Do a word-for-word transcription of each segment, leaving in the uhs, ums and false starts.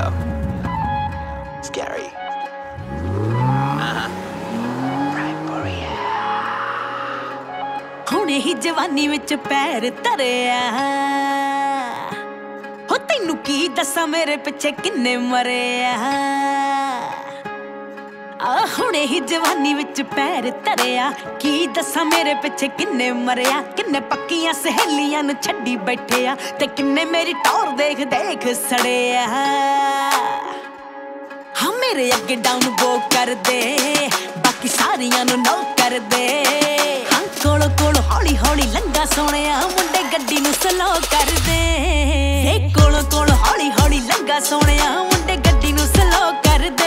Scary. Uh-huh. Primoria. ਹੁਣੇ ਹੀ ਜਵਾਨੀ ਵਿੱਚ ਪੈਰ ਧਰਿਆ ਹੋ ਤੈਨੂੰ ਕੀ ਦੱਸਾਂ ਮੇਰੇ ਪਿੱਛੇ ਕਿੰਨੇ ਮਰਿਆ ਆ ਹੁਣੇ ਹੀ ਜਵਾਨੀ ਵਿੱਚ ਪੈਰ ਧਰਿਆ ਕੀ ਦੱਸਾਂ ਮੇਰੇ ਪਿੱਛੇ ਕਿੰਨੇ ਮਰਿਆ ਕਿੰਨੇ ਪੱਕੀਆਂ ਸਹੇਲੀਆਂ ਨੂੰ ਛੱਡੀ ਬੈਠਿਆ ਤੇ ਕਿੰਨੇ ਮੇਰੀ ਟੌਰ ਦੇਖ ਦੇਖ ਸੜਿਆ ਹਾਂ ਮੇਰੇ ਅੱਗੇ ਡਾਊਨ ਬੋ ਕਰਦੇ ਬਾਕੀ ਸਾਰੀਆਂ ਨੂੰ ਨੋ ਕਰਦੇ ਹਾਂ ਕੋਲ ਕੋਲ ਹੌਲੀ ਹੌਲੀ ਲੰਗਾ ਸੋਹਣਿਆ ਮੁੰਡੇ ਗੱਡੀ ਨੂੰ ਸਲੋ ਕਰਦੇ ਏ ਕੋਲ ਕੋਲ ਹੌਲੀ ਹੌਲੀ ਲੰਗਾ ਸੋਹਣਿਆ ਮੁੰਡੇ ਗੱਡੀ ਨੂੰ ਸਲੋ ਕਰਦੇ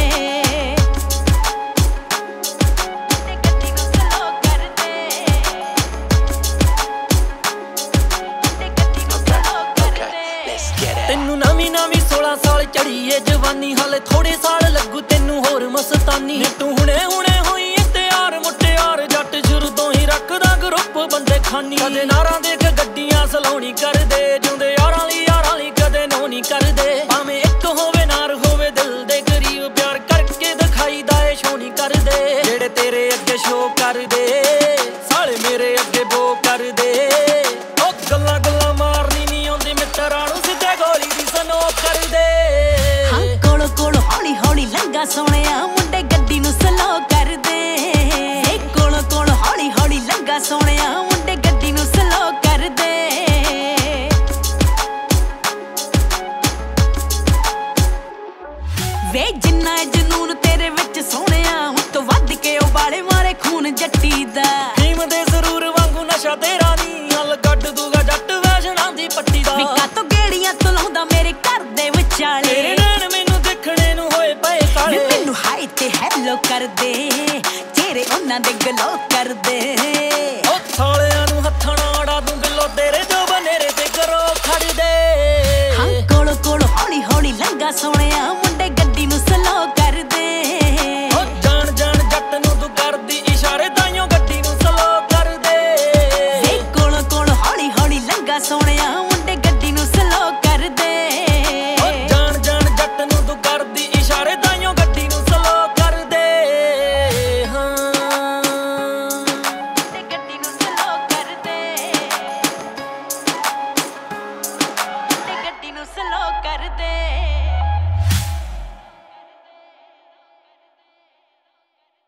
ਤੈਨੂੰ ਨਵੀਂ ਨਵੀਂ ਸੋਲਾਂ ਸਾਲ ਚੜੀ ਏ ਜਵਾਨੀ ਹਾਲੇ ਥੋੜੇ ਸਾਲ ਲੱਗੂ ਤੈਨੂੰ ਹੋਰ ਮਸਤਾਨੀ ਤੂੰ ਹੁਣੇ ਹੁਣੇ ਹੋਈ ਏ ਤਿਆਰ ਮੁਟਿਆਰ ਜੱਟ ਸ਼ੁਰੂ ਤੋਂ ਹੀ ਰੱਖਦਾ ਗਰੁੱਪ ਬੰਦੇ ਖਾਨੀ ਕਦੇ ਨਾਰਾਂ ਦੇਖ ਗੱਡੀਆਂ ਸਲਾਉਣੀ ਕਰਦੇ ਜਿਉਂਦੇ ਯਾਰਾਂ ਲਈ ਯਾਰਾਂ ਲਈ ਕਦੇ ਨੋ ਨਹੀਂ ਕਰਦੇ ਭਾਵੇਂ ਇੱਕ ਹੋਵੇ ਨਾਰ ਹੋਵੇ ਦਿਲ ਦੇ ਕਰੀਬ ਪਿਆਰ ਕਰਕੇ ਦਿਖਾਈਦਾ ਏ ਸ਼ੋ ਨਹੀਂ ਕਰਦੇ ਜਿਹੜੇ ਤੇਰੇ ਅੱਗੇ ਸ਼ੋ ਕਰਦੇ ਸਾਲੇ ਮੇਰੇ ਅੱਗੇ ਬੋ ਕਰਦੇ ਉਹ ਗੱਲਾਂ ਗੱਲਾਂ ਮਾਰਨੀ ਨਹੀਂ ਆਉਂਦੀ ਮਿੱਤਰਾਂ ਨੂੰ ਸਿੱਧੇ ਗੋਲੀ ਦੀ ਸਨੋ ਕਰਦੇ ਹਾਂ ਕੋਲ ਕੋਲ ਹੌਲੀ ਹੌਲੀ ਲੰਗਾ ਸੋਹਣਿਆ ਮੁੰਡੇ ਗੱਡੀ ਨੂੰ ਸਲੋ ਕਰਦੇ ਏ ਕੋਲ ਕੋਲ ਹੌਲੀ ਹੌਲੀ ਲੰਗਾ ਸੋਹਣਿਆ ਮੁੰਡੇ ਗੱਡੀ ਨੂੰ ਸਲੋ ਕਰਦੇ ਵੇ ਜਿੰਨਾ ਜਨੂਨ ਤੇਰੇ ਵਿੱਚ ਸੋਹਣਿਆ ਹੁਣ ਤੋਂ ਵੱਧ ਕੇ ਉਹ ਬਾਲੇ ਮਾਰੇ ਖੂਨ ਜੱਟੀ ਦਾ ਖੀਮ ਦੇ ਜ਼ਰੂਰ ਵਾਂਗੂ ਨਸ਼ਾ ਤੇਰਾ ਨੀ ਹਲ ਗੱਡ ਦੂਗਾ ਜੱਟ ਵੈਸ਼ਨਾਂ ਦੀ ਪੱਟੀ ਦਾ ਵਿਕਾ ਤੋਂ ਗੇੜੀਆਂ ਤੁਲਾਉਂਦਾ ਮੇਰੇ ਘਰ ਦੇ ਵਿਚਾਲੇ ਤੇਰੇ ਨੈਣ ਮੈਨੂੰ ਦੇਖਣੇ ਨੂੰ ਹੋਏ ਪਏ ਕਾਲੇ ਮੈਨੂੰ ਹਾਈ ਤੇ ਹੈਲੋ ਕਰਦੇ ਚਿਹਰੇ ਉਹਨਾਂ ਦੇ ਗਲੋ ਕਰਦੇ ਉਹ ਸਾਲਿਆਂ ਨੂੰ ਹੱਥਾਂ ਨਾਲ ਅੜਾ ਦੂੰ